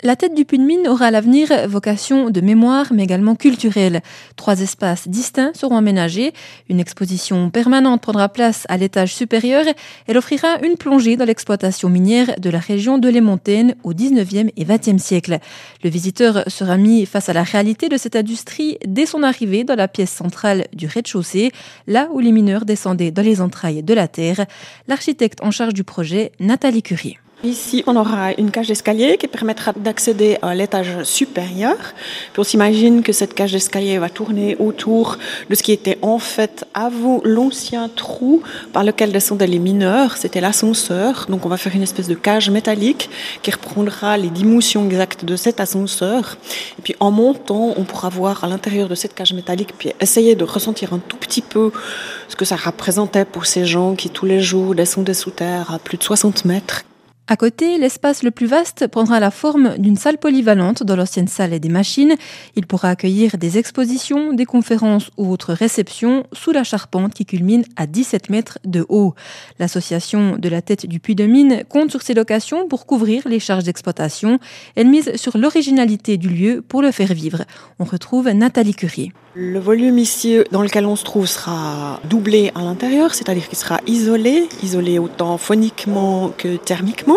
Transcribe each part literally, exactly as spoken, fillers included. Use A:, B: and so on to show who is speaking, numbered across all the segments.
A: La tête du Puy-de-Mine aura à l'avenir vocation de mémoire, mais également culturelle. Trois espaces distincts seront aménagés. Une exposition permanente prendra place à l'étage supérieur. Elle offrira une plongée dans l'exploitation minière de la région de Les Montaigne au dix-neuvième et vingtième siècle. Le visiteur sera mis face à la réalité de cette industrie dès son arrivée dans la pièce centrale du rez-de-chaussée, là où les mineurs descendaient dans les entrailles de la terre. L'architecte en charge du projet, Nathalie Curie.
B: Ici, on aura une cage d'escalier qui permettra d'accéder à l'étage supérieur. Puis on s'imagine que cette cage d'escalier va tourner autour de ce qui était en fait avant l'ancien trou par lequel descendaient les mineurs. C'était l'ascenseur. Donc on va faire une espèce de cage métallique qui reprendra les dimensions exactes de cet ascenseur. Et puis en montant, on pourra voir à l'intérieur de cette cage métallique puis essayer de ressentir un tout petit peu ce que ça représentait pour ces gens qui tous les jours descendaient sous terre à plus de soixante mètres.
A: À côté, l'espace le plus vaste prendra la forme d'une salle polyvalente dans l'ancienne salle des machines. Il pourra accueillir des expositions, des conférences ou autres réceptions sous la charpente qui culmine à dix-sept mètres de haut. L'association de la tête du Puy-de-Mine compte sur ces locations pour couvrir les charges d'exploitation. Elle mise sur l'originalité du lieu pour le faire vivre. On retrouve Nathalie Curie.
B: Le volume ici dans lequel on se trouve sera doublé à l'intérieur, c'est-à-dire qu'il sera isolé, isolé autant phoniquement que thermiquement.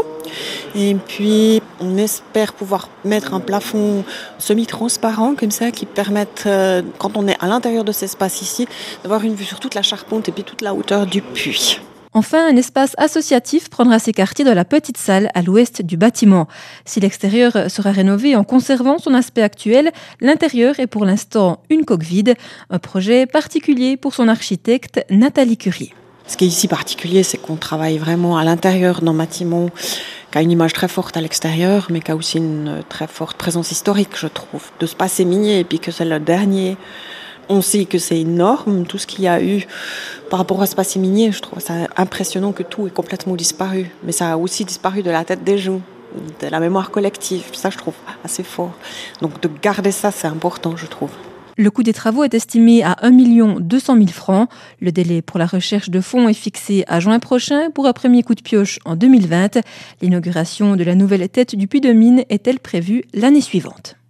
B: Et puis on espère pouvoir mettre un plafond semi-transparent comme ça qui permette, euh, quand on est à l'intérieur de cet espace ici, d'avoir une vue sur toute la charpente et puis toute la hauteur du puits.
A: Enfin, un espace associatif prendra ses quartiers dans la petite salle à l'ouest du bâtiment. Si l'extérieur sera rénové en conservant son aspect actuel, l'intérieur est pour l'instant une coque vide, un projet particulier pour son architecte Nathalie Curie.
B: Ce qui est ici particulier, c'est qu'on travaille vraiment à l'intérieur d'un bâtiment qui a une image très forte à l'extérieur, mais qui a aussi une très forte présence historique, je trouve, de ce passé minier, et puis que c'est le dernier. On sait que c'est énorme, tout ce qu'il y a eu par rapport à ce passé minier. Je trouve ça impressionnant que tout est complètement disparu. Mais ça a aussi disparu de la tête des gens, de la mémoire collective. Ça, je trouve assez fort. Donc de garder ça, c'est important, je trouve.
A: Le coût des travaux est estimé à un million deux cent mille francs. Le délai pour la recherche de fonds est fixé à juin prochain pour un premier coup de pioche en deux mille vingt. L'inauguration de la nouvelle tête du Puy-de-Mine est-elle prévue l'année suivante?